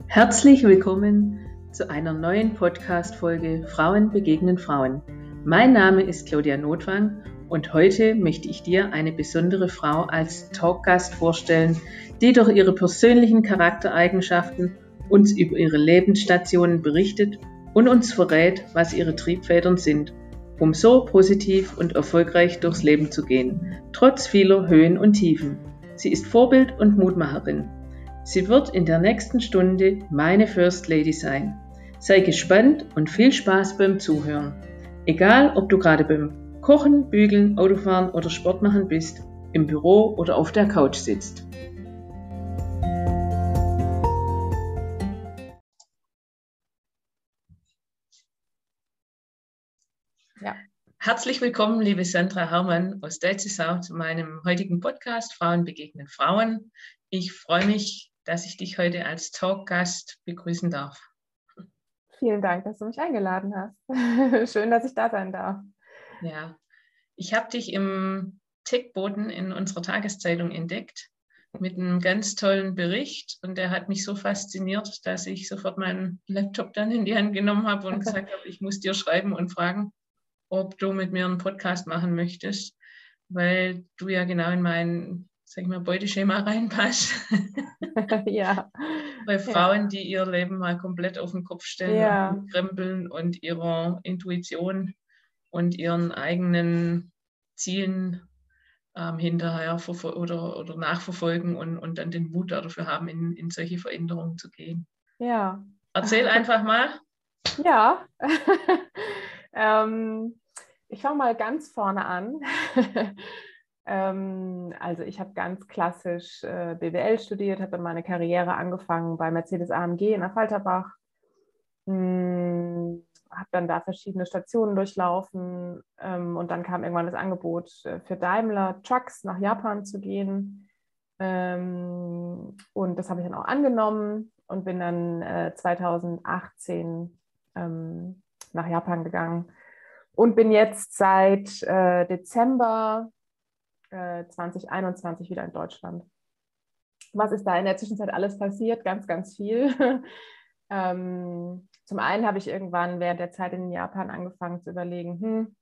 Herzlich willkommen zu einer neuen Podcast-Folge Frauen begegnen Frauen. Mein Name ist Claudia Notwang und heute möchte ich dir eine besondere Frau als Talkgast vorstellen, die durch ihre persönlichen Charaktereigenschaften uns über ihre Lebensstationen berichtet und uns verrät, was ihre Triebfedern sind, um so positiv und erfolgreich durchs Leben zu gehen, trotz vieler Höhen und Tiefen. Sie ist Vorbild und Mutmacherin. Sie wird in der nächsten Stunde meine First Lady sein. Sei gespannt und viel Spaß beim Zuhören. Egal, ob du gerade beim Kochen, Bügeln, Autofahren oder Sport machen bist, im Büro oder auf der Couch sitzt. Ja. Herzlich willkommen, liebe Sandra Herrmann aus Delsisau, zu meinem heutigen Podcast Frauen begegnen Frauen. Ich freue mich, dass ich dich heute als Talkgast begrüßen darf. Vielen Dank, dass du mich eingeladen hast. Schön, dass ich da sein darf. Ja, ich habe dich im Tickboten in unserer Tageszeitung entdeckt mit einem ganz tollen Bericht und der hat mich so fasziniert, dass ich sofort meinen Laptop dann in die Hand genommen habe und gesagt habe, ich muss dir schreiben und fragen, ob du mit mir einen Podcast machen möchtest, weil du ja genau in mein, sag ich mal, Beuteschema reinpasst. Ja. Bei Frauen, die ihr Leben mal komplett auf den Kopf stellen und krempeln und ihrer Intuition und ihren eigenen Zielen hinterher oder nachverfolgen und dann den Mut dafür haben, in solche Veränderungen zu gehen. Ja. Erzähl einfach mal. Ja. Ich fange mal ganz vorne an. Also ich habe ganz klassisch BWL studiert, habe dann meine Karriere angefangen bei Mercedes-AMG in Affalterbach. Habe dann da verschiedene Stationen durchlaufen und dann kam irgendwann das Angebot für Daimler Trucks nach Japan zu gehen. Und das habe ich dann auch angenommen und bin dann 2018 nach Japan gegangen und bin jetzt seit Dezember 2021 wieder in Deutschland. Was ist da in der Zwischenzeit alles passiert? Ganz, ganz viel. Zum einen habe ich irgendwann während der Zeit in Japan angefangen zu überlegen,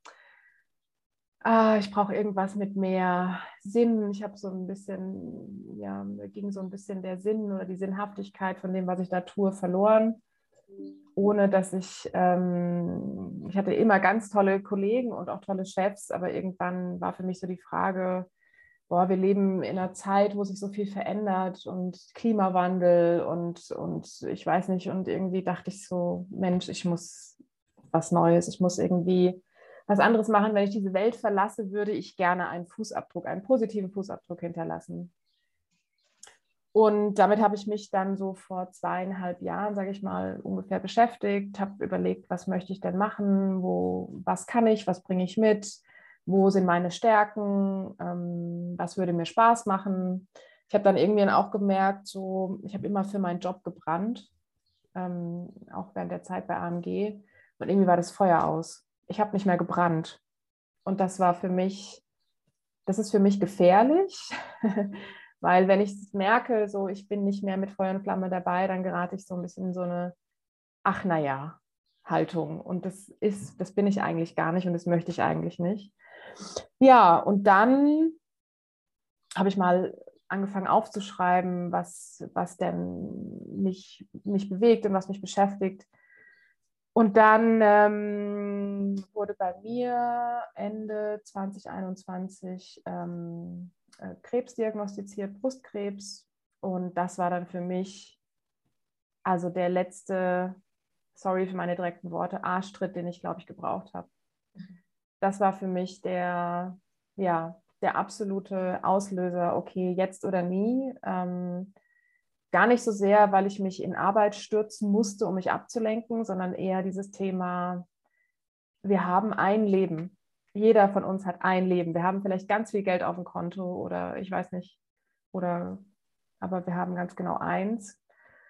ich brauche irgendwas mit mehr Sinn. Ich habe so ein bisschen, ja, mir ging so ein bisschen der Sinn oder die Sinnhaftigkeit von dem, was ich da tue, verloren. Ohne dass ich hatte immer ganz tolle Kollegen und auch tolle Chefs, aber irgendwann war für mich so die Frage, wir leben in einer Zeit, wo sich so viel verändert und Klimawandel und ich weiß nicht, und irgendwie dachte ich so, Mensch, ich muss was Neues, ich muss irgendwie was anderes machen. Wenn ich diese Welt verlasse, würde ich gerne einen Fußabdruck, einen positiven Fußabdruck hinterlassen. Und damit habe ich mich dann so vor 2,5 Jahren, sage ich mal, ungefähr beschäftigt, habe überlegt, was möchte ich denn machen, was kann ich, was bringe ich mit, wo sind meine Stärken, was würde mir Spaß machen. Ich habe dann irgendwann auch gemerkt, so, ich habe immer für meinen Job gebrannt, auch während der Zeit bei AMG. Und irgendwie war das Feuer aus. Ich habe nicht mehr gebrannt. Und das ist für mich gefährlich, weil wenn ich merke, so ich bin nicht mehr mit Feuer und Flamme dabei, dann gerate ich so ein bisschen in so eine, ach naja, Haltung. Und das bin ich eigentlich gar nicht und das möchte ich eigentlich nicht. Ja, und dann habe ich mal angefangen aufzuschreiben, was denn mich bewegt und was mich beschäftigt. Und dann wurde bei mir Ende 2021 Krebs diagnostiziert, Brustkrebs. Und das war dann für mich also der letzte, sorry für meine direkten Worte, Arschtritt, den ich, glaube ich, gebraucht habe. Das war für mich der absolute Auslöser, okay, jetzt oder nie. Gar nicht so sehr, weil ich mich in Arbeit stürzen musste, um mich abzulenken, sondern eher dieses Thema, wir haben ein Leben. Jeder von uns hat ein Leben. Wir haben vielleicht ganz viel Geld auf dem Konto oder ich weiß nicht, aber wir haben ganz genau eins.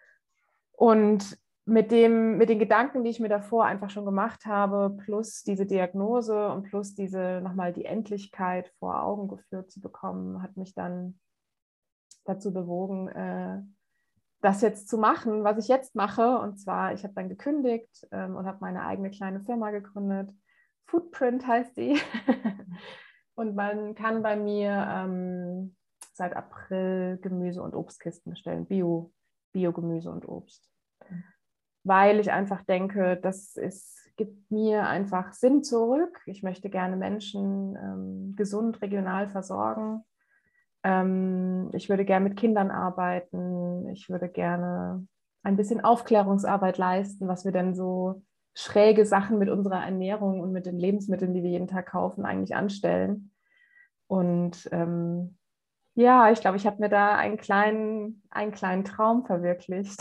Und mit den Gedanken, die ich mir davor einfach schon gemacht habe, plus diese Diagnose und plus diese nochmal die Endlichkeit vor Augen geführt zu bekommen, hat mich dann dazu bewogen, das jetzt zu machen, was ich jetzt mache. Und zwar, ich habe dann gekündigt und habe meine eigene kleine Firma gegründet. Footprint heißt die. Und man kann bei mir seit April Gemüse- und Obstkisten bestellen, Bio-Gemüse und Obst. Weil ich einfach denke, gibt mir einfach Sinn zurück. Ich möchte gerne Menschen gesund, regional versorgen. Ich würde gerne mit Kindern arbeiten. Ich würde gerne ein bisschen Aufklärungsarbeit leisten, was wir denn so schräge Sachen mit unserer Ernährung und mit den Lebensmitteln, die wir jeden Tag kaufen, eigentlich anstellen. Und ja, ich glaube, ich habe mir da einen kleinen Traum verwirklicht.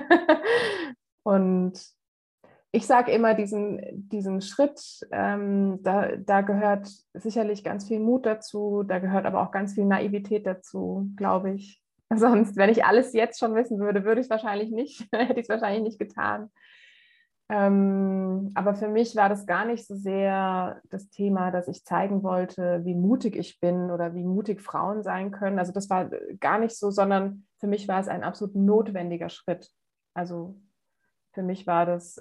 Und ich sage immer, diesen Schritt, da gehört sicherlich ganz viel Mut dazu, da gehört aber auch ganz viel Naivität dazu, glaube ich. Sonst, wenn ich alles jetzt schon wissen würde, würde ich es wahrscheinlich nicht, hätte ich es wahrscheinlich nicht getan. Aber für mich war das gar nicht so sehr das Thema, dass ich zeigen wollte, wie mutig ich bin oder wie mutig Frauen sein können. Also das war gar nicht so, sondern für mich war es ein absolut notwendiger Schritt. Also für mich war das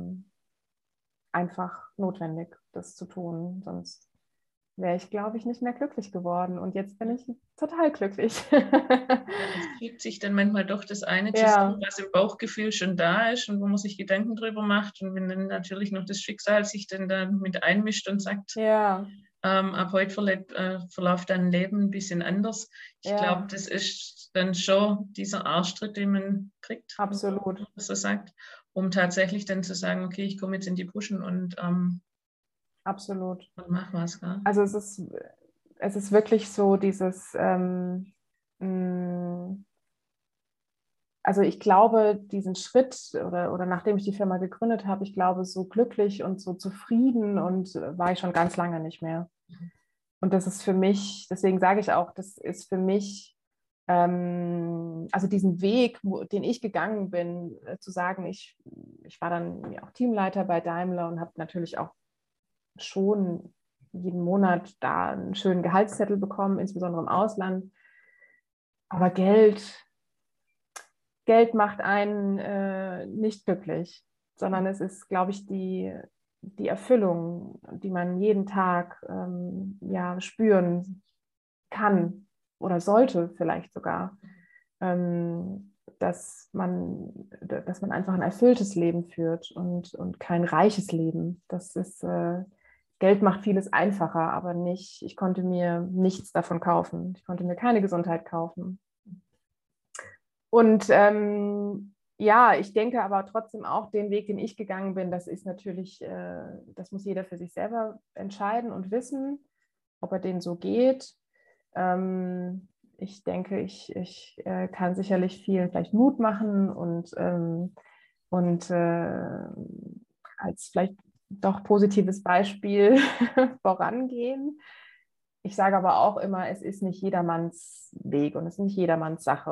einfach notwendig, das zu tun. Sonst wäre ich, glaube ich, nicht mehr glücklich geworden. Und jetzt bin ich total glücklich. Ja, es fügt sich dann manchmal doch das eine Ja, zusammen, was im Bauchgefühl schon da ist und wo man sich Gedanken drüber macht. Und wenn dann natürlich noch das Schicksal sich dann da mit einmischt und sagt, ja, ab heute verläuft dein Leben ein bisschen anders. Ich glaube, ja, das ist dann schon dieser Arschtritt, den man kriegt, wenn absolut, man das so sagt, um tatsächlich dann zu sagen, okay, ich komme jetzt in die Puschen absolut. und mach was. Gell? Also es ist wirklich so dieses, also ich glaube, diesen Schritt oder nachdem ich die Firma gegründet habe, ich glaube, so glücklich und so zufrieden und war ich schon ganz lange nicht mehr. Und das ist für mich, deswegen sage ich auch, das ist für mich, also diesen Weg, den ich gegangen bin, zu sagen, ich war dann ja auch Teamleiter bei Daimler und habe natürlich auch schon jeden Monat da einen schönen Gehaltszettel bekommen, insbesondere im Ausland. Aber Geld macht einen nicht glücklich, sondern es ist, glaube ich, die Erfüllung, die man jeden Tag ja, spüren kann oder sollte vielleicht sogar, dass man einfach ein erfülltes Leben führt und kein reiches Leben. Geld macht vieles einfacher, aber nicht, ich konnte mir nichts davon kaufen. Ich konnte mir keine Gesundheit kaufen. Und ja, ich denke aber trotzdem auch den Weg, den ich gegangen bin, das ist natürlich, das muss jeder für sich selber entscheiden und wissen, ob er den so geht. Ich denke, ich kann sicherlich vielen vielleicht Mut machen und als vielleicht doch positives Beispiel vorangehen. Ich sage aber auch immer, es ist nicht jedermanns Weg und es ist nicht jedermanns Sache.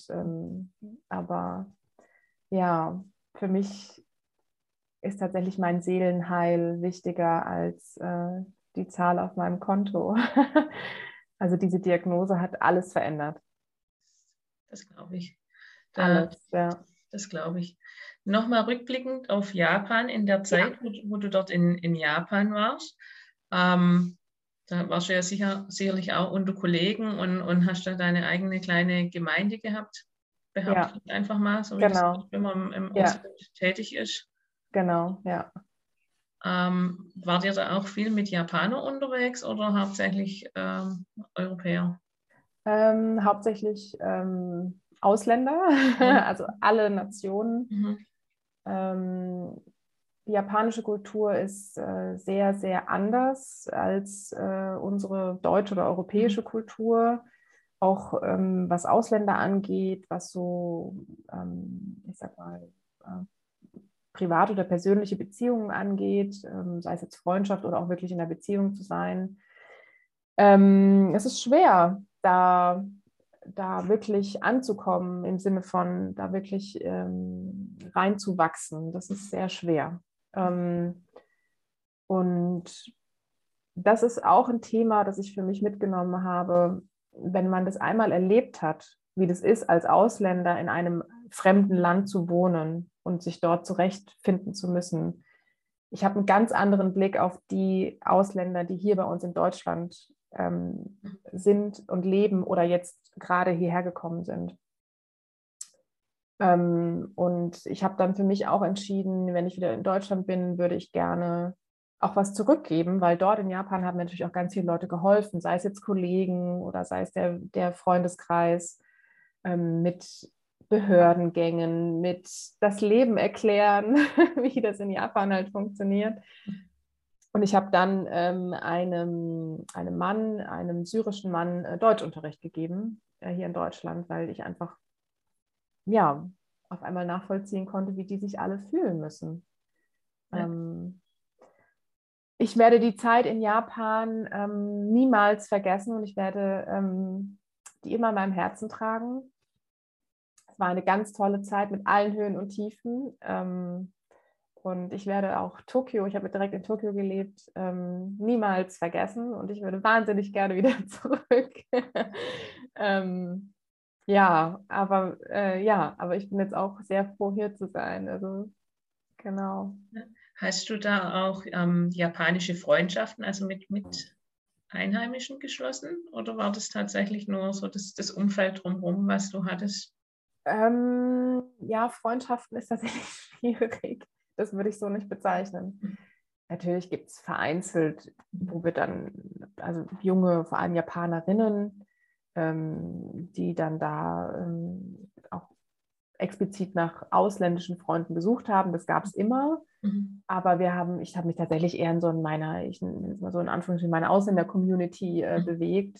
Aber ja, für mich ist tatsächlich mein Seelenheil wichtiger als die Zahl auf meinem Konto. Also diese Diagnose hat alles verändert. Das glaube ich. Da, Alles, ja. Das glaube ich. Nochmal rückblickend auf Japan in der Ja, Zeit, wo du dort in Japan warst. Da warst du ja sicherlich auch unter Kollegen und hast da deine eigene kleine Gemeinde gehabt. Behaupte ja, ich einfach mal, so wie das genau. wenn man im Ja, Ausland tätig ist. genau, ja. Wart ihr da auch viel mit Japanern unterwegs oder hauptsächlich Europäer? Hauptsächlich Ausländer, Mhm. also alle Nationen. Mhm. Ähm, die japanische Kultur ist sehr, sehr anders als unsere deutsche oder europäische Mhm. Kultur. Auch was Ausländer angeht, was so, ich sag mal, private oder persönliche Beziehungen angeht, sei es jetzt Freundschaft oder auch wirklich in einer Beziehung zu sein. Es ist schwer, da wirklich anzukommen, im Sinne von da wirklich reinzuwachsen. Das ist sehr schwer. Und das ist auch ein Thema, das ich für mich mitgenommen habe, wenn man das einmal erlebt hat, wie das ist, als Ausländer in einem fremden Land zu wohnen und sich dort zurechtfinden zu müssen. Ich habe einen ganz anderen Blick auf die Ausländer, die hier bei uns in Deutschland sind und leben oder jetzt gerade hierher gekommen sind. Und ich habe dann für mich auch entschieden, wenn ich wieder in Deutschland bin, würde ich gerne auch was zurückgeben, weil dort in Japan haben mir natürlich auch ganz viele Leute geholfen, sei es jetzt Kollegen oder sei es der Freundeskreis, mit Behördengängen, mit das Leben erklären, wie das in Japan halt funktioniert. Und ich habe dann einem syrischen Mann Deutschunterricht gegeben, hier in Deutschland, weil ich einfach ja, auf einmal nachvollziehen konnte, wie die sich alle fühlen müssen. Ja. Ich werde die Zeit in Japan niemals vergessen und ich werde die immer in meinem Herzen tragen. Es war eine ganz tolle Zeit mit allen Höhen und Tiefen. Und ich werde auch Tokio, ich habe direkt in Tokio gelebt, niemals vergessen und ich würde wahnsinnig gerne wieder zurück. Ja, aber ich bin jetzt auch sehr froh, hier zu sein. Also, genau. Hast du da auch japanische Freundschaften, also mit Einheimischen geschlossen? Oder war das tatsächlich nur so das Umfeld drumherum, was du hattest? Ja, Freundschaften ist tatsächlich schwierig. Das würde ich so nicht bezeichnen. Natürlich gibt es vereinzelt, wo wir dann, also junge, vor allem Japanerinnen, die dann da auch explizit nach ausländischen Freunden gesucht haben. Das gab es immer. Aber ich habe mich tatsächlich eher in so ich nenne es mal so in Anführungsstrichen, meine Ausländer-Community bewegt.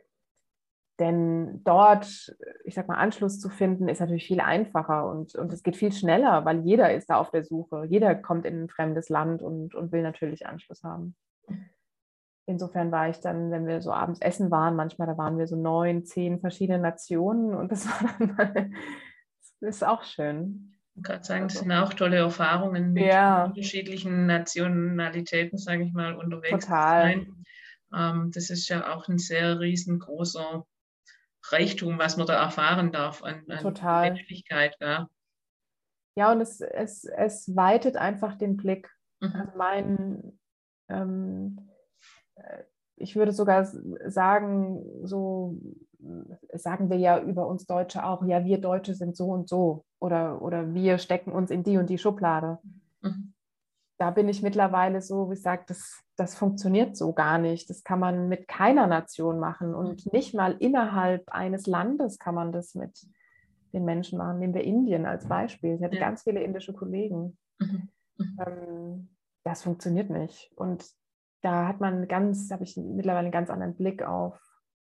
Denn dort, ich sag mal, Anschluss zu finden, ist natürlich viel einfacher und es geht viel schneller, weil jeder ist da auf der Suche. Jeder kommt in ein fremdes Land und will natürlich Anschluss haben. Insofern war ich dann, wenn wir so abends essen waren, manchmal, da waren wir so 9, 10 verschiedene Nationen und das war dann das ist auch schön. Ich kann sagen, das sind auch tolle Erfahrungen mit unterschiedlichen Nationalitäten, sage ich mal, unterwegs zu sein. Das ist ja auch ein sehr riesengroßer Reichtum, was man da erfahren darf an Menschlichkeit. Ja, und es weitet einfach den Blick. Also ich würde sogar sagen, so sagen wir ja über uns Deutsche auch, ja, wir Deutsche sind so und so oder wir stecken uns in die und die Schublade. Da bin ich mittlerweile so, wie ich sage, das funktioniert so gar nicht. Das kann man mit keiner Nation machen und nicht mal innerhalb eines Landes kann man das mit den Menschen machen. Nehmen wir Indien als Beispiel. Ich hatte ganz viele indische Kollegen. Das funktioniert nicht. Und da habe ich mittlerweile einen ganz anderen Blick auf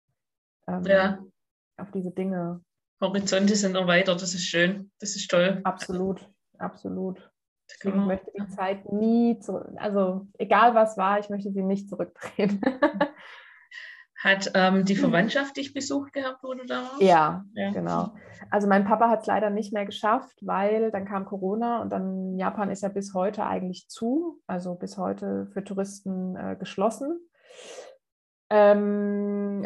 diese Dinge. Horizonte sind erweitert, das ist schön, das ist toll. Absolut, absolut. Deswegen ich möchte die Zeit nie zurück, also egal was war, ich möchte sie nicht zurückdrehen. Hat die Verwandtschaft dich besucht gehabt, wo du da warst? Ja, genau. Also mein Papa hat es leider nicht mehr geschafft, weil dann kam Corona und dann Japan ist ja bis heute eigentlich zu, also bis heute für Touristen geschlossen. Meine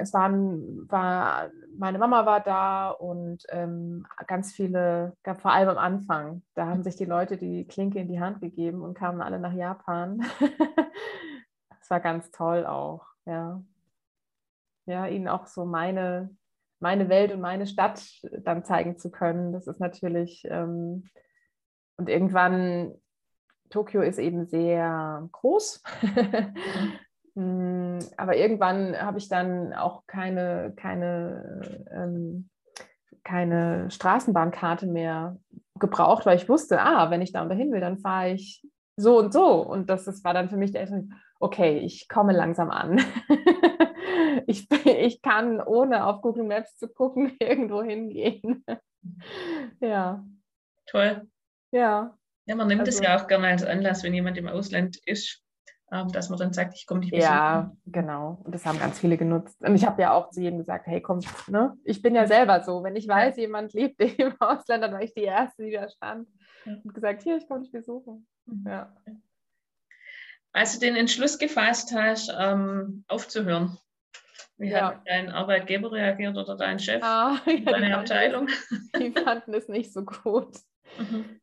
Mama war da und ganz viele, vor allem am Anfang, da haben sich die Leute die Klinke in die Hand gegeben und kamen alle nach Japan. Das war ganz toll auch, ja. Ja, ihnen auch so meine Welt und meine Stadt dann zeigen zu können. Das ist natürlich, und irgendwann, Tokio ist eben sehr groß. Aber irgendwann habe ich dann auch keine Straßenbahnkarte mehr gebraucht, weil ich wusste, wenn ich da und dahin will, dann fahre ich so und so. Und das war dann für mich der erste, okay, ich komme langsam an. Ich kann, ohne auf Google Maps zu gucken, irgendwo hingehen. Ja. Toll. Ja. Ja, man nimmt es ja auch gerne als Anlass, wenn jemand im Ausland ist, dass man dann sagt, ich komme dich besuchen. Ja, genau. Und das haben ganz viele genutzt. Und ich habe ja auch zu jedem gesagt, hey, komm, ne? Ich bin ja selber so. Wenn ich weiß, jemand lebt im Ausland, dann war ich die Erste, die da stand und gesagt, hier, ich komme dich besuchen. Ja. Als du den Entschluss gefasst hast, aufzuhören, Wie hat dein Arbeitgeber reagiert oder dein Chef, ja, deine Abteilung? Die fanden es nicht so gut. Mhm.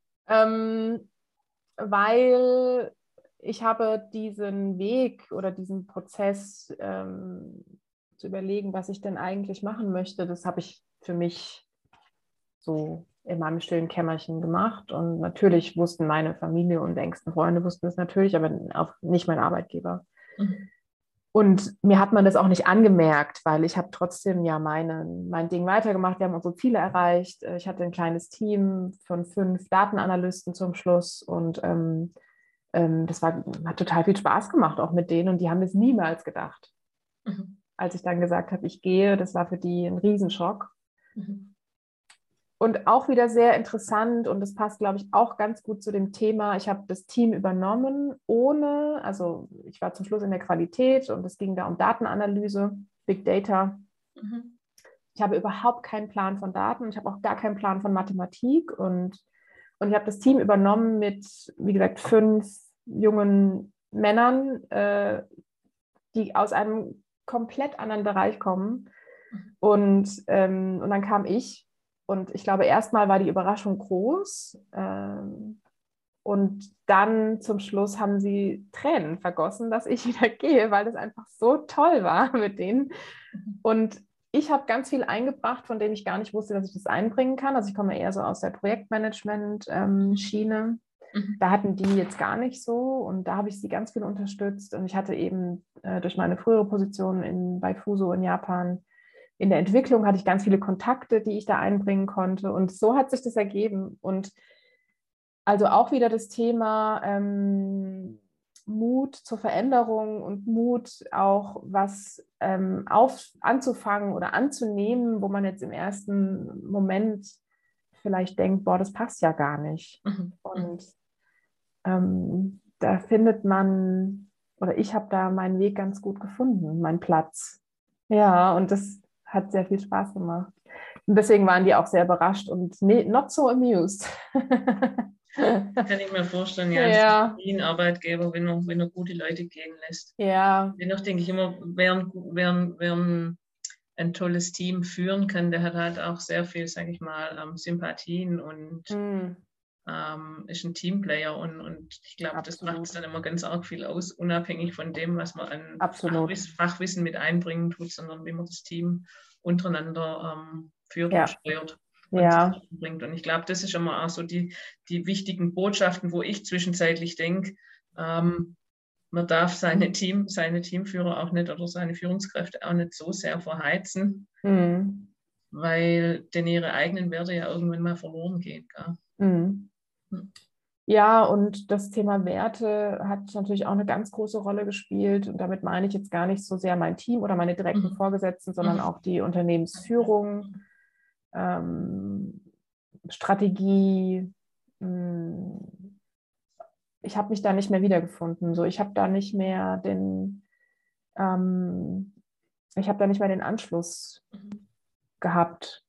Weil ich habe diesen Weg oder diesen Prozess zu überlegen, was ich denn eigentlich machen möchte, das habe ich für mich so in meinem stillen Kämmerchen gemacht. Und natürlich wussten meine Familie und engsten Freunde wussten es natürlich, aber auch nicht mein Arbeitgeber. Mhm. Und mir hat man das auch nicht angemerkt, weil ich habe trotzdem ja mein Ding weitergemacht. Wir haben unsere Ziele erreicht. Ich hatte ein kleines Team von 5 Datenanalysten zum Schluss und das hat total viel Spaß gemacht, auch mit denen. Und die haben es niemals gedacht. Mhm. Als ich dann gesagt habe, ich gehe, das war für die ein Riesenschock. Mhm. Und auch wieder sehr interessant und das passt, glaube ich, auch ganz gut zu dem Thema. Ich habe das Team übernommen also ich war zum Schluss in der Qualität und es ging da um Datenanalyse, Big Data. Mhm. Ich habe überhaupt keinen Plan von Daten, ich habe auch gar keinen Plan von Mathematik und ich habe das Team übernommen mit, wie gesagt, 5 jungen Männern, die aus einem komplett anderen Bereich kommen. Und dann kam ich und ich glaube, erstmal war die Überraschung groß. Und dann zum Schluss haben sie Tränen vergossen, dass ich wieder gehe, weil das einfach so toll war mit denen. Und ich habe ganz viel eingebracht, von dem ich gar nicht wusste, dass ich das einbringen kann. Also ich komme eher so aus der Projektmanagement-Schiene. Mhm. Da hatten die jetzt gar nicht so und da habe ich sie ganz viel unterstützt. Und ich hatte eben durch meine frühere Position bei Fuso in Japan in der Entwicklung hatte ich ganz viele Kontakte, die ich da einbringen konnte. Und so hat sich das ergeben. Und also auch wieder das Thema Mut zur Veränderung und Mut auch was anzufangen oder anzunehmen, wo man jetzt im ersten Moment vielleicht denkt, boah, das passt ja gar nicht. Mhm. Und da findet man, oder ich habe da meinen Weg ganz gut gefunden, meinen Platz. Ja, und das hat sehr viel Spaß gemacht. Und deswegen waren die auch sehr überrascht und not so amused. Kann ich mir vorstellen, ja, das ist Ja, wie ein Arbeitgeber, wenn er gute Leute gehen lässt. ja, Dennoch denke ich immer, wer ein tolles Team führen kann, der hat halt auch sehr viel, sage ich mal, Sympathien und hm, ist ein Teamplayer und ich glaube, das macht es absolut, dann immer ganz arg viel aus, unabhängig von dem, was man an absolut. Fachwissen mit einbringen tut, sondern wie man das Team untereinander führt und Ja, steuert und ja, zusammenbringt. Und ich glaube, das ist immer auch so die wichtigen Botschaften, wo ich zwischenzeitlich denke, man darf seine Teamführer auch nicht oder seine Führungskräfte auch nicht so sehr verheizen, hm, weil denn ihre eigenen Werte ja irgendwann mal verloren gehen. Gell? hm. Hm. Ja, und das Thema Werte hat natürlich auch eine ganz große Rolle gespielt. Und damit meine ich jetzt gar nicht so sehr mein Team oder meine direkten Mhm. Vorgesetzten, sondern Mhm. auch die Unternehmensführung, Strategie. mh, Ich habe mich da nicht mehr wiedergefunden. So, ich habe da nicht mehr ähm, ich habe da nicht mehr den Anschluss gehabt.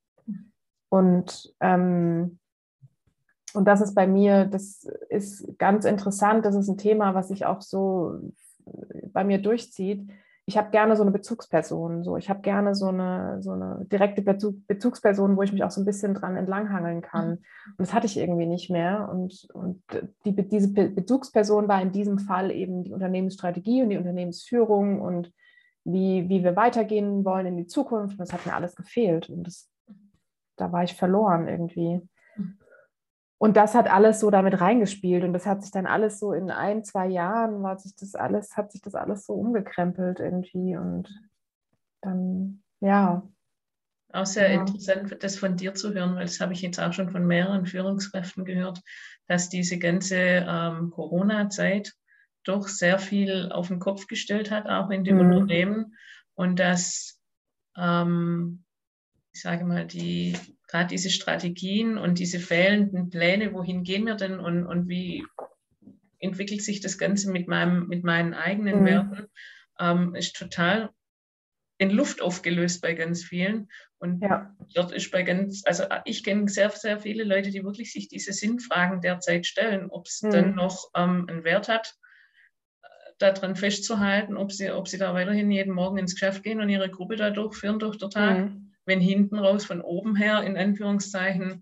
Und und das ist bei mir, das ist ganz interessant. Das ist ein Thema, was sich auch so bei mir durchzieht. Ich habe gerne so eine Bezugsperson. So. Ich habe gerne so eine direkte Bezugsperson, wo ich mich auch so ein bisschen dran entlanghangeln kann. Und das hatte ich irgendwie nicht mehr. Und diese Bezugsperson war in diesem Fall eben die Unternehmensstrategie und die Unternehmensführung und wie wir weitergehen wollen in die Zukunft. Und das hat mir alles gefehlt. Und da war ich verloren irgendwie. Und das hat alles so damit reingespielt und das hat sich dann alles so in 1, 2 Jahren hat sich das alles so umgekrempelt irgendwie und dann, ja, Auch sehr ja. interessant, das von dir zu hören, weil das habe ich jetzt auch schon von mehreren Führungskräften gehört, dass diese ganze Corona-Zeit doch sehr viel auf den Kopf gestellt hat, auch in die Mhm. Unternehmen. Und dass, ähm, ich sage mal, gerade diese Strategien und diese fehlenden Pläne, wohin gehen wir denn und wie entwickelt sich das Ganze mit meinen eigenen Mhm. Werten, ist total in Luft aufgelöst bei ganz vielen. Und Ja. dort ist also ich kenne sehr, sehr viele Leute, die wirklich sich diese Sinnfragen derzeit stellen, ob es dann Mhm. noch einen Wert hat, daran festzuhalten, ob sie da weiterhin jeden Morgen ins Geschäft gehen und ihre Gruppe da durchführen durch den Tag, wenn hinten raus von oben her, in Anführungszeichen,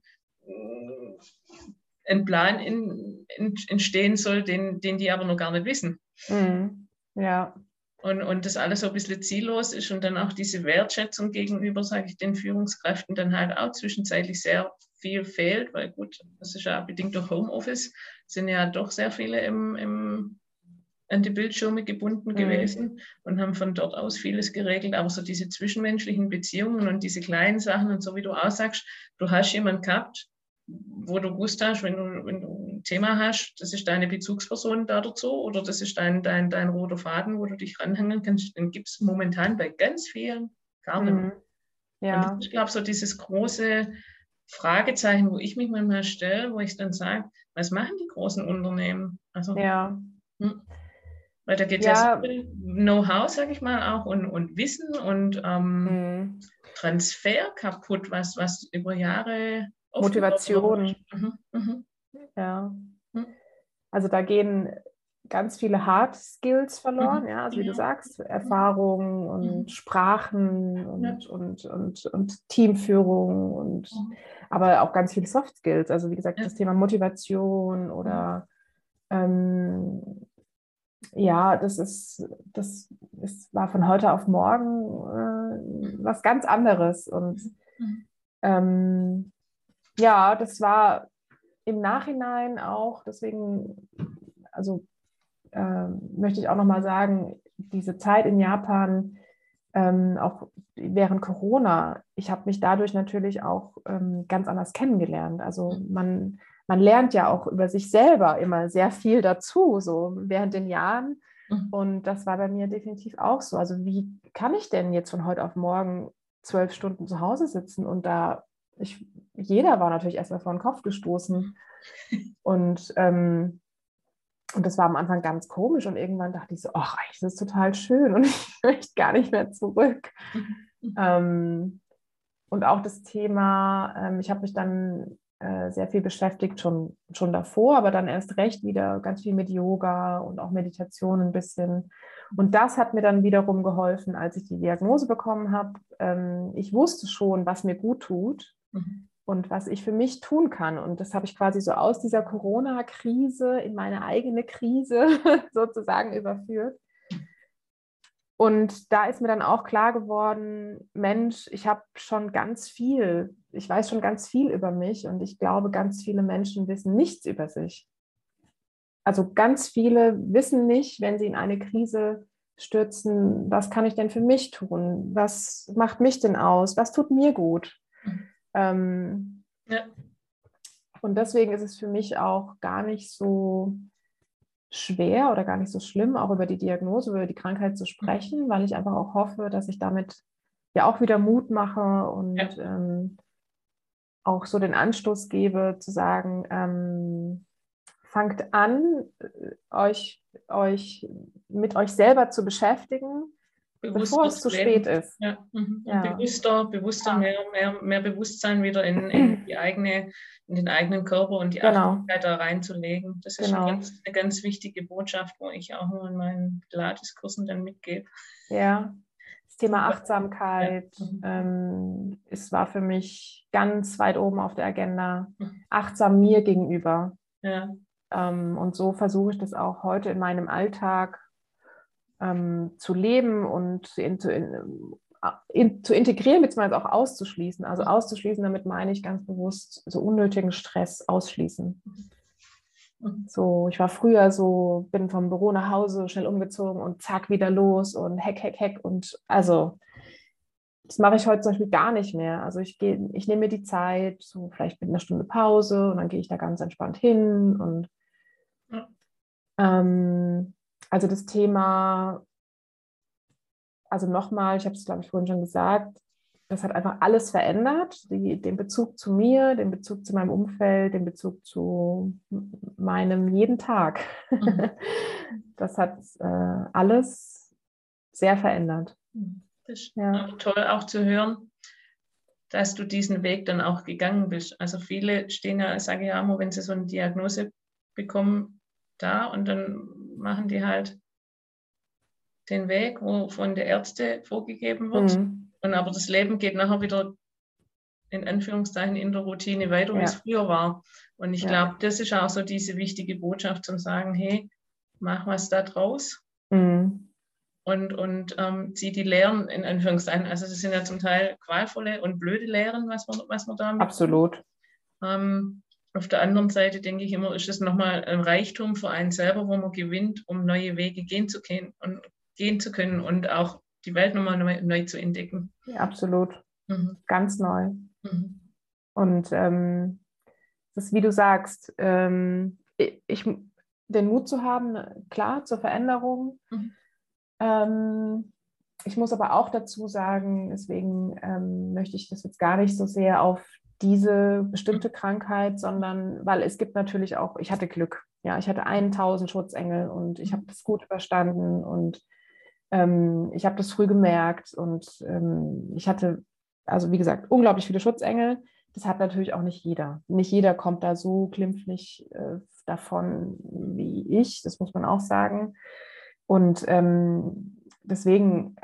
ein Plan entstehen soll, den die aber noch gar nicht wissen. Ja. Und das alles so ein bisschen ziellos ist und dann auch diese Wertschätzung gegenüber, sage ich, den Führungskräften dann halt auch zwischenzeitlich sehr viel fehlt, weil gut, das ist ja bedingt durch Homeoffice, sind ja doch sehr viele an die Bildschirme gebunden gewesen und haben von dort aus vieles geregelt, aber so diese zwischenmenschlichen Beziehungen und diese kleinen Sachen und so wie du auch sagst, du hast jemanden gehabt, wo du gewusst hast, wenn du ein Thema hast, das ist deine Bezugsperson da dazu oder das ist dein roter Faden, wo du dich ranhängen kannst, den gibt es momentan bei ganz vielen gar nicht mehr. Ja. Und das ist, glaube ich, so dieses große Fragezeichen, wo ich mich manchmal stelle, wo ich dann sage, was machen die großen Unternehmen? Also, weil da geht ja so viel Know-how, sage ich mal, auch und Wissen und Transfer kaputt, was über Jahre Motivation. Ja. Also da gehen ganz viele Hard Skills verloren, ja, also wie du sagst, Erfahrung und Sprachen und Teamführung aber auch ganz viele Soft Skills, also wie gesagt, das Thema Motivation oder ja, das war von heute auf morgen was ganz anderes und ja, das war im Nachhinein auch, deswegen, also möchte ich auch nochmal sagen, diese Zeit in Japan, auch während Corona, ich habe mich dadurch natürlich auch ganz anders kennengelernt. Also man lernt ja auch über sich selber immer sehr viel dazu, so während den Jahren. Und das war bei mir definitiv auch so. Also wie kann ich denn jetzt von heute auf morgen 12 Stunden zu Hause sitzen und jeder war natürlich erstmal vor den Kopf gestoßen. Und das war am Anfang ganz komisch und irgendwann dachte ich so, ach, eigentlich ist das total schön und ich möchte gar nicht mehr zurück. Und auch das Thema, ich habe mich dann sehr viel beschäftigt, schon davor, aber dann erst recht wieder ganz viel mit Yoga und auch Meditation ein bisschen. Und das hat mir dann wiederum geholfen, als ich die Diagnose bekommen habe. Ich wusste schon, was mir gut tut. Und was ich für mich tun kann. Und das habe ich quasi so aus dieser Corona-Krise in meine eigene Krise sozusagen überführt. Und da ist mir dann auch klar geworden, Mensch, ich weiß schon ganz viel über mich und ich glaube, ganz viele Menschen wissen nichts über sich. Also ganz viele wissen nicht, wenn sie in eine Krise stürzen, was kann ich denn für mich tun? Was macht mich denn aus? Was tut mir gut? Und deswegen ist es für mich auch gar nicht so schwer oder gar nicht so schlimm, auch über die Diagnose, über die Krankheit zu sprechen, weil ich einfach auch hoffe, dass ich damit ja auch wieder Mut mache und auch so den Anstoß gebe, zu sagen, fangt an, euch mit euch selber zu beschäftigen, bevor es zu spät ist. Bewusster, mehr Bewusstsein wieder in den eigenen Körper und die Achtsamkeit da reinzulegen. Das ist eine ganz wichtige Botschaft, wo ich auch nur in meinen Pilates-Kursen dann mitgebe. Ja, das Thema Achtsamkeit, es war für mich ganz weit oben auf der Agenda, achtsam mir gegenüber. Und so versuche ich das auch heute in meinem Alltag zu leben und zu integrieren, beziehungsweise auch auszuschließen. Also auszuschließen, damit meine ich ganz bewusst so unnötigen Stress ausschließen. So, ich war früher so, bin vom Büro nach Hause, schnell umgezogen und zack, wieder los und heck. Und also, das mache ich heute zum Beispiel gar nicht mehr. Also ich nehme mir die Zeit, so vielleicht mit einer Stunde Pause und dann gehe ich da ganz entspannt hin und also das Thema, also nochmal, ich habe es, glaube ich, vorhin schon gesagt, das hat einfach alles verändert, den Bezug zu mir, den Bezug zu meinem Umfeld, den Bezug zu meinem jeden Tag. Das hat alles sehr verändert. Das ist toll auch zu hören, dass du diesen Weg dann auch gegangen bist. Also viele stehen ja, sage ich ja immer, wenn sie so eine Diagnose bekommen, da und dann machen die halt den Weg, wo von der Ärzte vorgegeben wird. Und aber das Leben geht nachher wieder in Anführungszeichen in der Routine weiter, wie es früher war. Und ich glaube, das ist auch so diese wichtige Botschaft, zum sagen, hey, mach was da draus. Und zieh die Lehren in Anführungszeichen. Also das sind ja zum Teil qualvolle und blöde Lehren, was man da mit. Absolut. Auf der anderen Seite denke ich immer, ist es nochmal ein Reichtum für einen selber, wo man gewinnt, um neue Wege gehen zu können und auch die Welt nochmal neu zu entdecken. Ja, absolut. Ganz neu. Und das ist, wie du sagst, den Mut zu haben, klar, zur Veränderung. Ich muss aber auch dazu sagen, deswegen möchte ich das jetzt gar nicht so sehr auf diese bestimmte Krankheit, sondern, weil es gibt natürlich auch, ich hatte Glück. Ja, ich hatte 1000 Schutzengel und ich habe das gut überstanden und ich habe das früh gemerkt und ich hatte, also wie gesagt, unglaublich viele Schutzengel. Das hat natürlich auch nicht jeder. Nicht jeder kommt da so glimpflich davon wie ich, das muss man auch sagen. Und deswegen,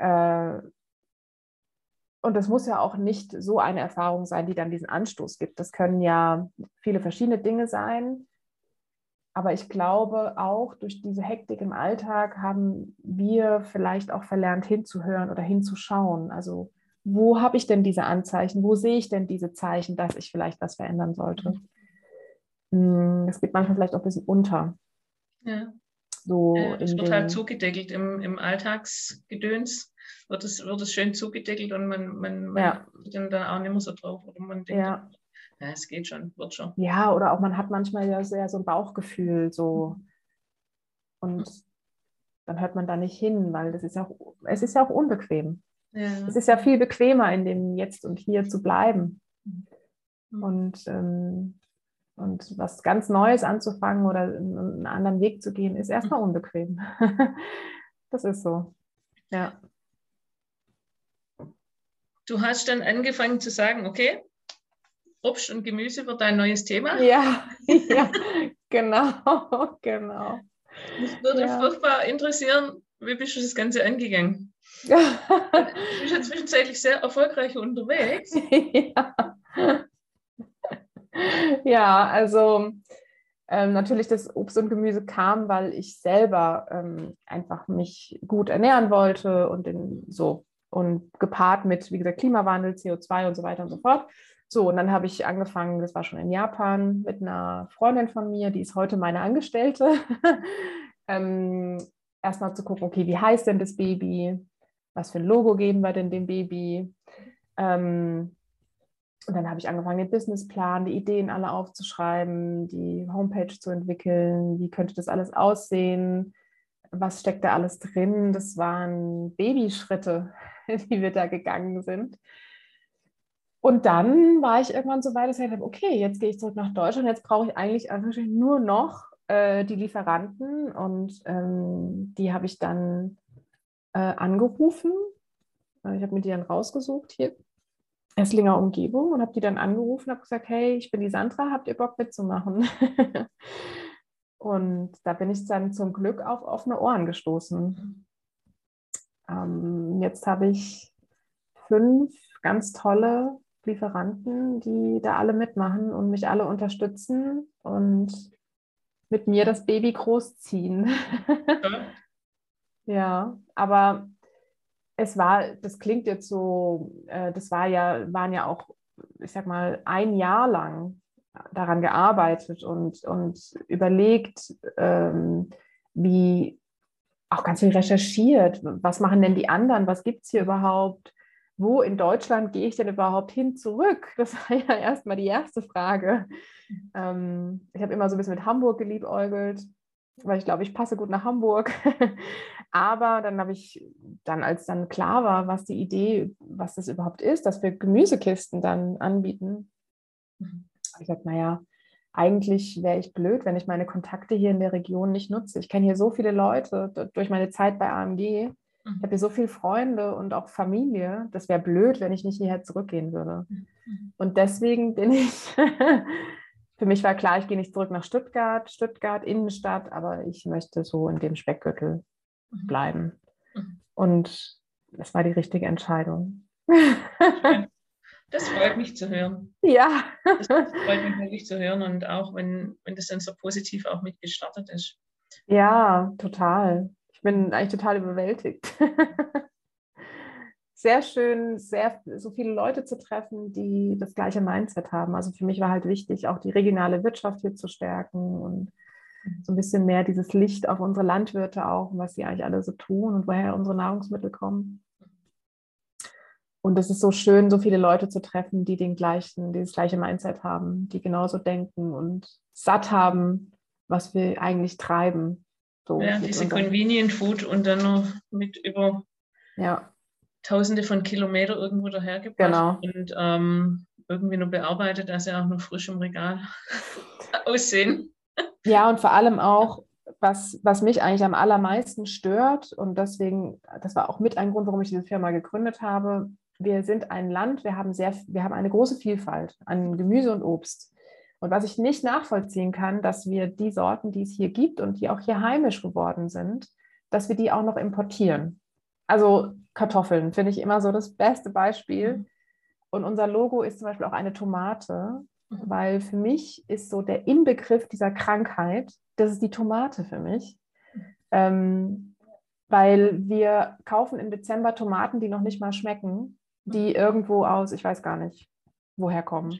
und das muss ja auch nicht so eine Erfahrung sein, die dann diesen Anstoß gibt. Das können ja viele verschiedene Dinge sein. Aber ich glaube, auch durch diese Hektik im Alltag haben wir vielleicht auch verlernt, hinzuhören oder hinzuschauen. Also wo habe ich denn diese Anzeichen? Wo sehe ich denn diese Zeichen, dass ich vielleicht was verändern sollte? Das geht manchmal vielleicht auch ein bisschen unter. Ja. So das wird halt zugedeckelt im Alltagsgedöns. Wird es schön zugedeckelt und man geht dann auch nicht mehr so drauf. Oder man denkt, ja, es geht schon, wird schon. Ja, oder auch man hat manchmal ja sehr so ein Bauchgefühl so und dann hört man da nicht hin, weil es ist ja auch unbequem. Ja. Es ist ja viel bequemer, in dem Jetzt und Hier zu bleiben. Und was ganz Neues anzufangen oder einen anderen Weg zu gehen, ist erstmal unbequem. Das ist so. Ja. Du hast dann angefangen zu sagen, okay, Obst und Gemüse wird dein neues Thema. Ja, genau. Mich würde furchtbar interessieren, wie bist du das Ganze angegangen? Du bist ja zwischenzeitlich sehr erfolgreich unterwegs. Ja, also natürlich das Obst und Gemüse kam, weil ich selber einfach mich gut ernähren wollte und gepaart mit, wie gesagt, Klimawandel, CO2 und so weiter und so fort. So, und dann habe ich angefangen, das war schon in Japan, mit einer Freundin von mir, die ist heute meine Angestellte, erstmal zu gucken, okay, wie heißt denn das Baby? Was für ein Logo geben wir denn dem Baby? Und dann habe ich angefangen, den Businessplan, die Ideen alle aufzuschreiben, die Homepage zu entwickeln. Wie könnte das alles aussehen? Was steckt da alles drin? Das waren Babyschritte, die wir da gegangen sind. Und dann war ich irgendwann so weit, dass ich gesagt habe, okay, jetzt gehe ich zurück nach Deutschland. Jetzt brauche ich eigentlich nur noch die Lieferanten. Und die habe ich dann angerufen. Ich habe mir die dann rausgesucht hier. Esslinger Umgebung und habe die dann angerufen und habe gesagt, hey, ich bin die Sandra, habt ihr Bock mitzumachen? Und da bin ich dann zum Glück auf offene Ohren gestoßen. Jetzt habe ich 5 ganz tolle Lieferanten, die da alle mitmachen und mich alle unterstützen und mit mir das Baby großziehen. Ja, aber das klingt jetzt so, waren ja auch, ich sag mal, ein Jahr lang daran gearbeitet und überlegt, wie auch ganz viel recherchiert. Was machen denn die anderen? Was gibt es hier überhaupt? Wo in Deutschland gehe ich denn überhaupt hin zurück? Das war ja erstmal die erste Frage. Ich habe immer so ein bisschen mit Hamburg geliebäugelt, weil ich glaube, ich passe gut nach Hamburg. Aber dann als dann klar war, was die Idee, was das überhaupt ist, dass wir Gemüsekisten dann anbieten, habe ich gesagt, naja, eigentlich wäre ich blöd, wenn ich meine Kontakte hier in der Region nicht nutze. Ich kenne hier so viele Leute durch meine Zeit bei AMG. Ich habe hier so viele Freunde und auch Familie. Das wäre blöd, wenn ich nicht hierher zurückgehen würde. Und deswegen für mich war klar, ich gehe nicht zurück nach Stuttgart Innenstadt, aber ich möchte so in dem Speckgürtel bleiben. Und das war die richtige Entscheidung. Das freut mich zu hören. Ja. Das freut mich wirklich zu hören und auch wenn das dann so positiv auch mit gestartet ist. Ja, total. Ich bin eigentlich total überwältigt. Sehr schön, so viele Leute zu treffen, die das gleiche Mindset haben. Also für mich war halt wichtig, auch die regionale Wirtschaft hier zu stärken und so ein bisschen mehr dieses Licht auf unsere Landwirte auch, was sie eigentlich alle so tun und woher unsere Nahrungsmittel kommen. Und es ist so schön, so viele Leute zu treffen, die dieses gleiche Mindset haben, die genauso denken und satt haben, was wir eigentlich treiben. So ja, diese Convenient Food und dann noch mit über Tausende von Kilometern irgendwo dahergebracht und irgendwie noch bearbeitet, dass sie auch noch frisch im Regal aussehen. Ja, und vor allem auch, was mich eigentlich am allermeisten stört, und deswegen, das war auch mit ein Grund, warum ich diese Firma gegründet habe. Wir sind ein Land, wir haben eine große Vielfalt an Gemüse und Obst. Und was ich nicht nachvollziehen kann, dass wir die Sorten, die es hier gibt und die auch hier heimisch geworden sind, dass wir die auch noch importieren. Also Kartoffeln finde ich immer so das beste Beispiel. Und unser Logo ist zum Beispiel auch eine Tomate, weil für mich ist so der Inbegriff dieser Krankheit, das ist die Tomate für mich. Weil wir kaufen im Dezember Tomaten, die noch nicht mal schmecken, die irgendwo aus, ich weiß gar nicht, woher kommen.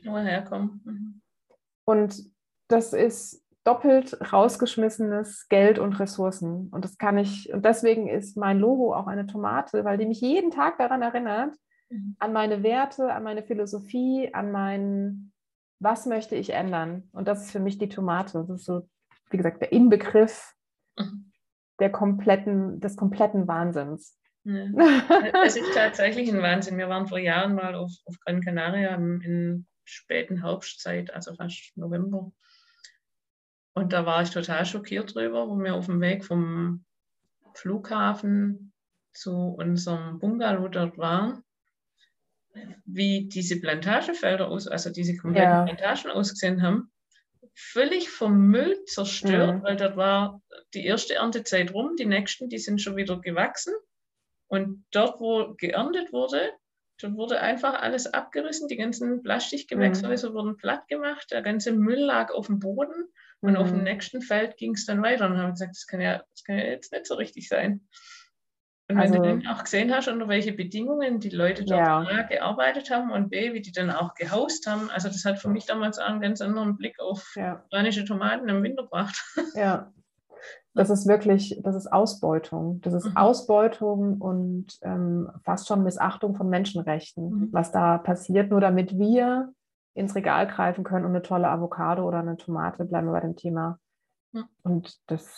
Und das ist doppelt rausgeschmissenes Geld und Ressourcen. Und und deswegen ist mein Logo auch eine Tomate, weil die mich jeden Tag daran erinnert, an meine Werte, an meine Philosophie, was möchte ich ändern? Und das ist für mich die Tomate. Das ist so, wie gesagt, der Inbegriff des kompletten Wahnsinns. Ja. Es ist tatsächlich ein Wahnsinn. Wir waren vor Jahren mal auf Gran Canaria in späten Herbstzeit, also fast November. Und da war ich total schockiert drüber, wo wir auf dem Weg vom Flughafen zu unserem Bungalow dort waren, wie diese Plantagefelder also diese kompletten Plantagen ausgesehen haben. Völlig vom Müll zerstört, weil dort war die erste Erntezeit rum, die nächsten, die sind schon wieder gewachsen. Und dort, wo geerntet wurde, dort wurde einfach alles abgerissen, die ganzen Plastikgewächshäuser wurden platt gemacht, der ganze Müll lag auf dem Boden und auf dem nächsten Feld ging es dann weiter. Und dann haben wir gesagt, das kann ja jetzt nicht so richtig sein. Und wenn du dann auch gesehen hast, unter welche Bedingungen die Leute dort A, gearbeitet haben und B, wie die dann auch gehaust haben, also das hat für mich damals auch einen ganz anderen Blick auf spanische Tomaten im Winter gebracht. Ja. Das ist Ausbeutung. Das ist Ausbeutung und fast schon Missachtung von Menschenrechten, was da passiert, nur damit wir ins Regal greifen können und eine tolle Avocado oder eine Tomate, bleiben wir bei dem Thema. Und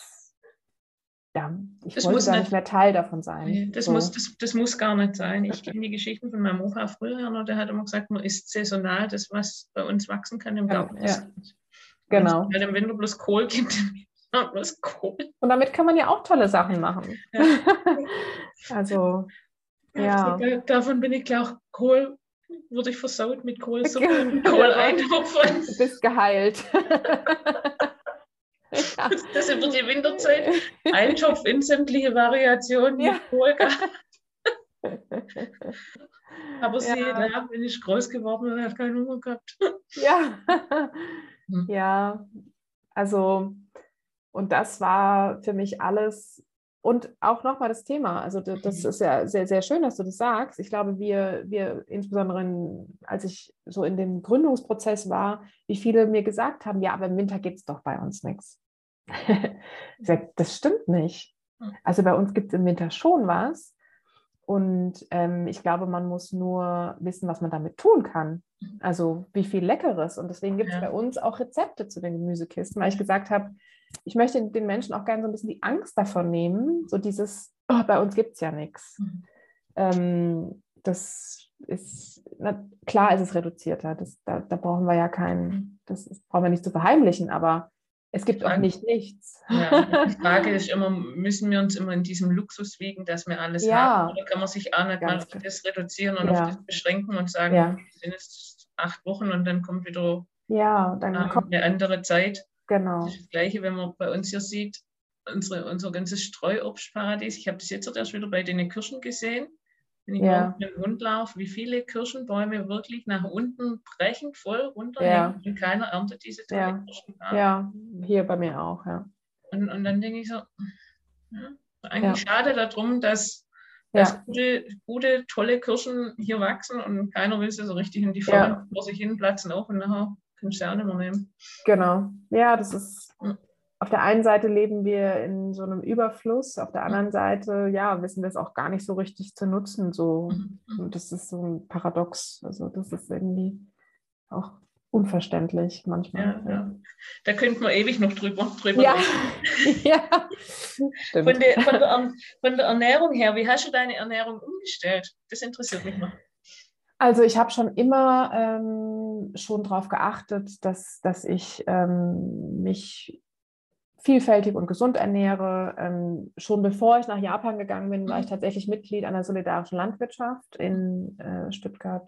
ich wollte da nicht mehr Teil davon sein. Das muss gar nicht sein. Ich kenne die Geschichten von meinem Opa früher noch, der hat immer gesagt, man isst saisonal, das, was bei uns wachsen kann im Garten. Genau. Wenn es im Winter bloß Kohl gibt, was Kohl. Und damit kann man ja auch tolle Sachen machen. Ja. Also, davon bin ich klar, Kohl wurde ich versaut mit Kohlsuppe und Kohleintopf. Du bist geheilt. Das über die Winterzeit. Eintopf in sämtliche Variationen mit Kohl gehabt. Aber da bin ich groß geworden und habe keinen Hunger gehabt. Ja, also und das war für mich alles. Und auch nochmal das Thema, also das ist ja sehr, sehr schön, dass du das sagst. Ich glaube, wir insbesondere, als ich so in dem Gründungsprozess war, wie viele mir gesagt haben, ja, aber im Winter gibt es doch bei uns nichts. Ich sage, das stimmt nicht. Also bei uns gibt es im Winter schon was. Und ich glaube, man muss nur wissen, was man damit tun kann. Also wie viel Leckeres. Und deswegen gibt es bei uns auch Rezepte zu den Gemüsekisten, weil ich gesagt habe, ich möchte den Menschen auch gerne so ein bisschen die Angst davon nehmen, so dieses, bei uns gibt es ja nichts. Das ist, klar ist es reduzierter, da brauchen wir ja brauchen wir nicht zu verheimlichen, aber es gibt auch nicht nichts. Ja, die Frage ist immer, müssen wir uns immer in diesem Luxus wiegen, dass wir alles haben, oder kann man sich auch nicht mal auf das reduzieren und auf das beschränken und sagen, wir sind jetzt 8 Wochen und dann kommt wieder dann kommt eine andere Zeit. Genau. Das ist das Gleiche, wenn man bei uns hier sieht, unser ganzes Streuobstparadies. Ich habe das jetzt erst wieder bei den Kirschen gesehen, wenn ich Ja. morgen mit dem Hund laufe, wie viele Kirschenbäume wirklich nach unten brechend voll Ja. runterhängen und keiner erntet diese tolle Ja. Kirschen. Ja, hier bei mir auch, ja. Und dann denke ich so, ja, eigentlich Ja. schade darum, dass Ja. gute, tolle Kirschen hier wachsen und keiner will sie so richtig in die Ja. Form vor sich hin platzen auch und nachher kannst du sie auch nicht mehr nehmen. Genau. Ja, das ist, Mhm. auf der einen Seite leben wir in so einem Überfluss, auf der anderen Seite, ja, wissen wir es auch gar nicht so richtig zu nutzen. So. Und das ist so ein Paradox. Also das ist irgendwie auch unverständlich manchmal. Ja. Da könnte man ewig noch drüber Ja, reden. ja, stimmt. Von der Ernährung her, wie hast du deine Ernährung umgestellt? Das interessiert mich noch. Also ich habe schon immer schon darauf geachtet, dass ich mich vielfältig und gesund ernähre. Schon bevor ich nach Japan gegangen bin, war ich tatsächlich Mitglied einer solidarischen Landwirtschaft in Stuttgart.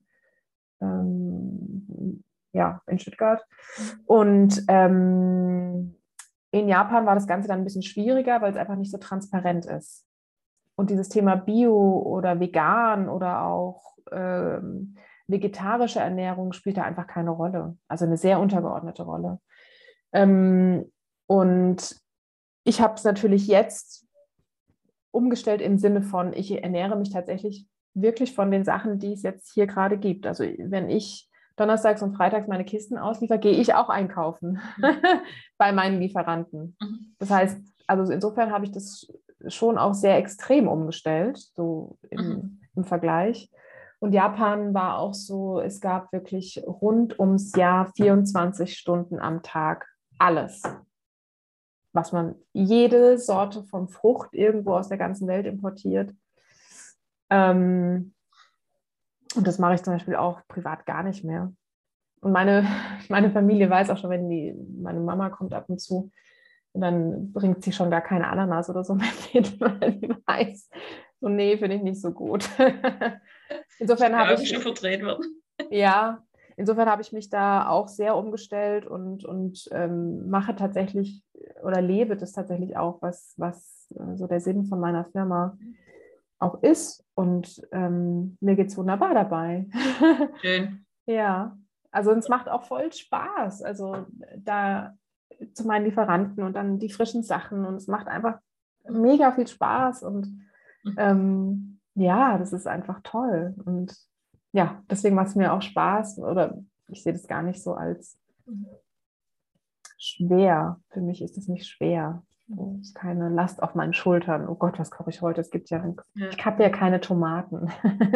Ja, in Stuttgart. Und in Japan war das Ganze dann ein bisschen schwieriger, weil es einfach nicht so transparent ist. Und dieses Thema Bio oder vegan oder auch vegetarische Ernährung spielt da einfach keine Rolle. Also eine sehr untergeordnete Rolle. Und ich habe es natürlich jetzt umgestellt im Sinne von, ich ernähre mich tatsächlich wirklich von den Sachen, die es jetzt hier gerade gibt. Also wenn ich donnerstags und freitags meine Kisten ausliefere, gehe ich auch einkaufen bei meinen Lieferanten. Das heißt, also insofern habe ich das schon auch sehr extrem umgestellt, so im Vergleich. Und Japan war auch so, es gab wirklich rund ums Jahr 24 Stunden am Tag alles, was man, jede Sorte von Frucht irgendwo aus der ganzen Welt importiert. Und das mache ich zum Beispiel auch privat gar nicht mehr. Und meine Familie weiß auch schon, wenn meine Mama kommt ab und zu, und dann bringt sie schon gar keine Ananas oder so mit, weil sie weiß, so nee, finde ich nicht so gut. Insofern habe ich schon verdreht werden. Ja, insofern habe ich mich da auch sehr umgestellt und mache tatsächlich oder lebe das tatsächlich auch, was so der Sinn von meiner Firma auch ist. Und mir geht es wunderbar dabei. Schön. Ja, also es macht auch voll Spaß. Also da zu meinen Lieferanten und dann die frischen Sachen. Und es macht einfach mega viel Spaß. Und ja, das ist einfach toll. Und ja, deswegen macht es mir auch Spaß. Oder ich sehe das gar nicht so als schwer. Für mich ist es nicht schwer. Es ist keine Last auf meinen Schultern. Oh Gott, was koche ich heute? Es gibt ja, ich habe ja keine Tomaten.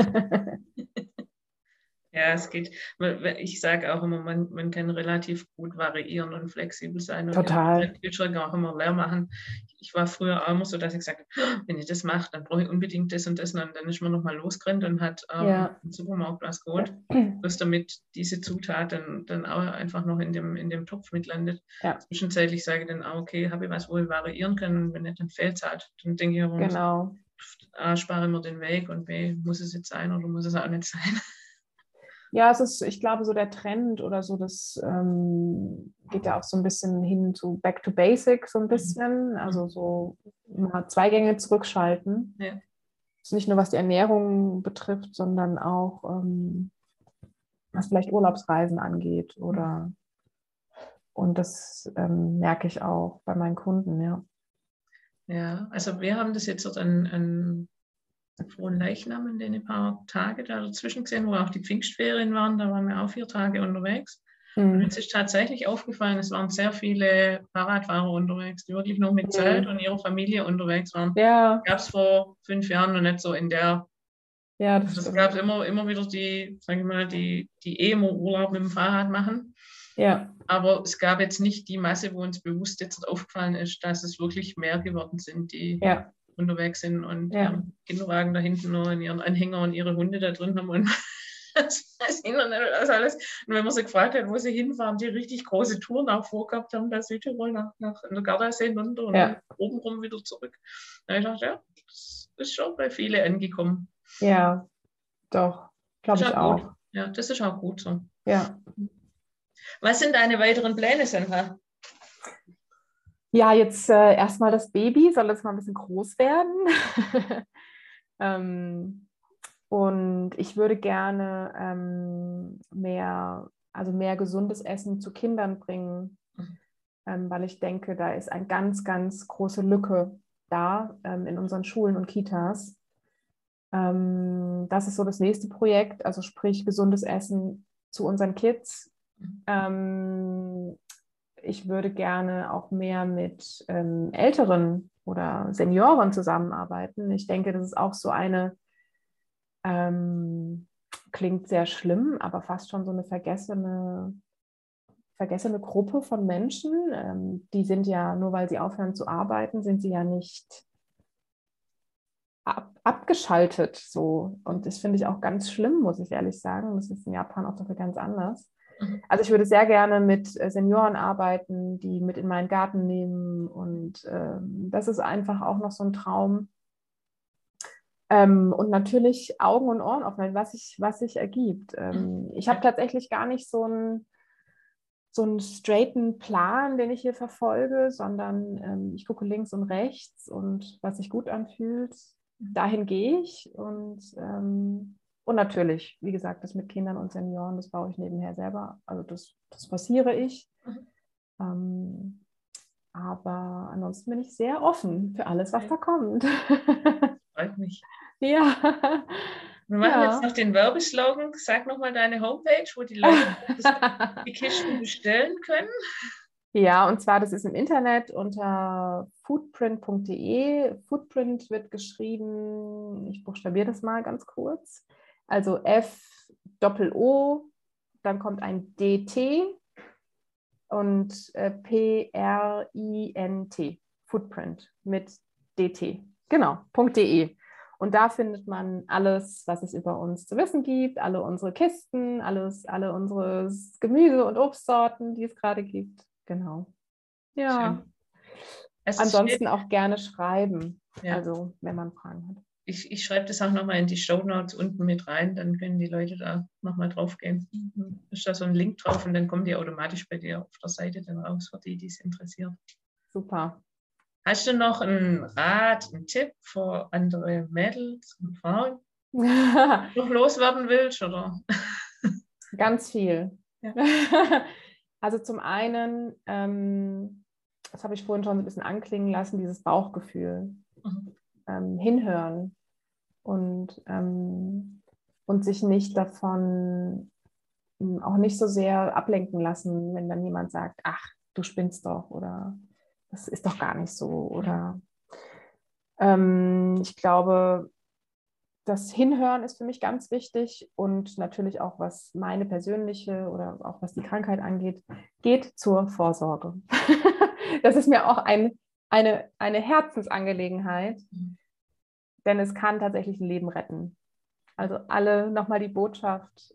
Ja, es geht. Ich sage auch immer, man kann relativ gut variieren und flexibel sein und Total. den Kühlschrank auch immer leer machen. Ich war früher auch immer so, dass ich gesagt habe, wenn ich das mache, dann brauche ich unbedingt das und das. Und dann ist man nochmal losgerannt und hat im Supermarkt was geholt, bloß damit diese Zutat dann auch einfach noch in dem Topf mitlandet. Ja. Zwischenzeitlich sage ich dann auch, okay, habe ich was, wo ich variieren kann, und wenn nicht, dann fehlt es halt. Dann denke ich aber, Genau. A, spare ich mir den Weg, und B, muss es jetzt sein oder muss es auch nicht sein? Ja, es ist, ich glaube, so der Trend oder so, das geht ja auch so ein bisschen hin zu Back to Basic, so ein bisschen. Also so mal 2 Gänge zurückschalten. Ja. Das ist nicht nur, was die Ernährung betrifft, sondern auch, was vielleicht Urlaubsreisen angeht. Oder und das merke ich auch bei meinen Kunden, ja. Ja, also wir haben das jetzt an Fronleichnam in den paar Tage da dazwischen gesehen, wo auch die Pfingstferien waren. Da waren wir auch 4 Tage unterwegs. Und uns ist tatsächlich aufgefallen, es waren sehr viele Fahrradfahrer unterwegs, die wirklich noch mit Zelt und ihrer Familie unterwegs waren. Ja. Gab es vor 5 Jahren noch nicht so in der. Ja, das Es gab immer wieder die, sage ich mal, die Emo-Urlaub mit dem Fahrrad machen. Ja. Aber es gab jetzt nicht die Masse, wo uns bewusst jetzt aufgefallen ist, dass es wirklich mehr geworden sind, die unterwegs sind und ihren Kinderwagen da hinten noch und ihren Anhänger und ihre Hunde da drin haben und das Internet und das alles. Und wenn man sie gefragt hat, wo sie hinfahren, die richtig große Touren auch vorgehabt haben, da Südtirol nach der Gardasee runter und dann obenrum wieder zurück. Da habe ich gedacht, ja, das ist schon bei vielen angekommen. Ja, doch, glaube ich auch. Gut. Ja, das ist auch gut so. Ja. Was sind deine weiteren Pläne, Sandra? Ja, jetzt erstmal das Baby soll jetzt mal ein bisschen groß werden. Und ich würde gerne mehr gesundes Essen zu Kindern bringen, weil ich denke, da ist eine ganz, ganz große Lücke da in unseren Schulen und Kitas. Das ist so das nächste Projekt, also sprich gesundes Essen zu unseren Kids. Ich würde gerne auch mehr mit Älteren oder Senioren zusammenarbeiten. Ich denke, das ist auch so eine, klingt sehr schlimm, aber fast schon so eine vergessene Gruppe von Menschen. Die sind ja, nur weil sie aufhören zu arbeiten, sind sie ja nicht abgeschaltet so. Und das finde ich auch ganz schlimm, muss ich ehrlich sagen. Das ist in Japan auch dafür ganz anders. Also ich würde sehr gerne mit Senioren arbeiten, die mit in meinen Garten nehmen. Und das ist einfach auch noch so ein Traum. Und natürlich Augen und Ohren offen, was sich ergibt. Ich habe tatsächlich gar nicht so einen straighten Plan, den ich hier verfolge, sondern ich gucke links und rechts und was sich gut anfühlt, dahin gehe ich. Und natürlich, wie gesagt, das mit Kindern und Senioren, das baue ich nebenher selber. Also das forciere ich. Aber ansonsten bin ich sehr offen für alles, was da kommt. Freut mich. Ja. Wir machen jetzt noch den Werbeslogan. Sag nochmal deine Homepage, wo die Leute die Kisten bestellen können. Ja, und zwar, das ist im Internet unter foodprint.de. Foodprint wird geschrieben, ich buchstabiere das mal ganz kurz. Also F-O-O, dann kommt ein DT und P-R-I-N-T. Foodprint mit DT. Genau, .de. Und da findet man alles, was es über uns zu wissen gibt, alle unsere Kisten, alle unsere Gemüse- und Obstsorten, die es gerade gibt. Genau. Ja. Ansonsten auch gerne schreiben, also wenn man Fragen hat. Ich schreibe das auch nochmal in die Shownotes unten mit rein, dann können die Leute da nochmal drauf gehen. Ist da so ein Link drauf und dann kommen die automatisch bei dir auf der Seite dann raus, für die es interessiert. Super. Hast du noch einen Rat, einen Tipp für andere Mädels und Frauen, die du noch loswerden willst? Oder? Ganz viel. Ja. Also zum einen, das habe ich vorhin schon so ein bisschen anklingen lassen, dieses Bauchgefühl. Hinhören und sich nicht davon auch nicht so sehr ablenken lassen, wenn dann jemand sagt, ach, du spinnst doch oder das ist doch gar nicht so. Oder ich glaube, das Hinhören ist für mich ganz wichtig und natürlich auch, was meine persönliche oder auch was die Krankheit angeht, geht zur Vorsorge. Das ist mir auch eine Herzensangelegenheit, denn es kann tatsächlich ein Leben retten. Also alle nochmal die Botschaft,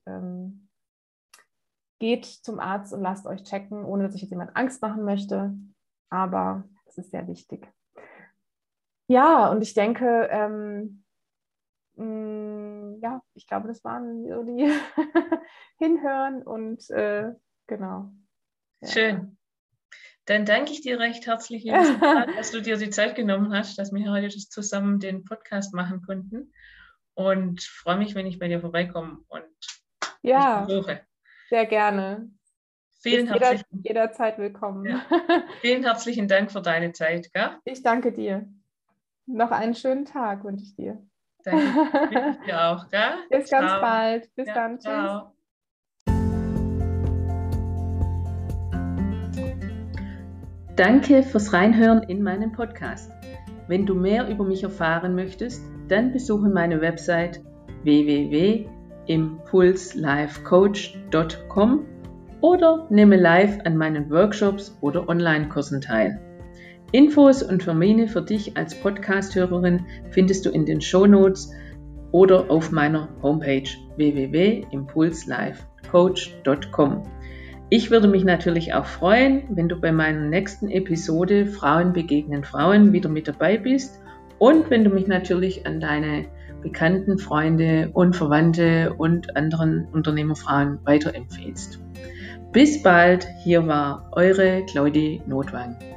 geht zum Arzt und lasst euch checken, ohne dass ich jetzt jemand Angst machen möchte, aber das ist sehr wichtig. Ja, und ich denke, ich glaube, das waren so die Hinhören und genau. Ja. Schön. Dann danke ich dir recht herzlich, dass du dir die Zeit genommen hast, dass wir heute zusammen den Podcast machen konnten und freue mich, wenn ich bei dir vorbeikomme und dich besuche. Sehr gerne. Vielen herzlichen jederzeit willkommen. Ja. Vielen herzlichen Dank für deine Zeit. Gell? Ich danke dir. Noch einen schönen Tag wünsche ich dir. Danke. Ich dir auch. Gell? Bis ganz bald. Bis dann. Ciao. Danke fürs Reinhören in meinen Podcast. Wenn du mehr über mich erfahren möchtest, dann besuche meine Website www.impulslifecoach.com oder nehme live an meinen Workshops oder Online-Kursen teil. Infos und Termine für dich als Podcast-Hörerin findest du in den Shownotes oder auf meiner Homepage www.impulslifecoach.com. Ich würde mich natürlich auch freuen, wenn du bei meiner nächsten Episode Frauen begegnen Frauen wieder mit dabei bist und wenn du mich natürlich an deine Bekannten, Freunde und Verwandte und anderen Unternehmerfrauen weiterempfehlst. Bis bald, hier war eure Claudie Notwang.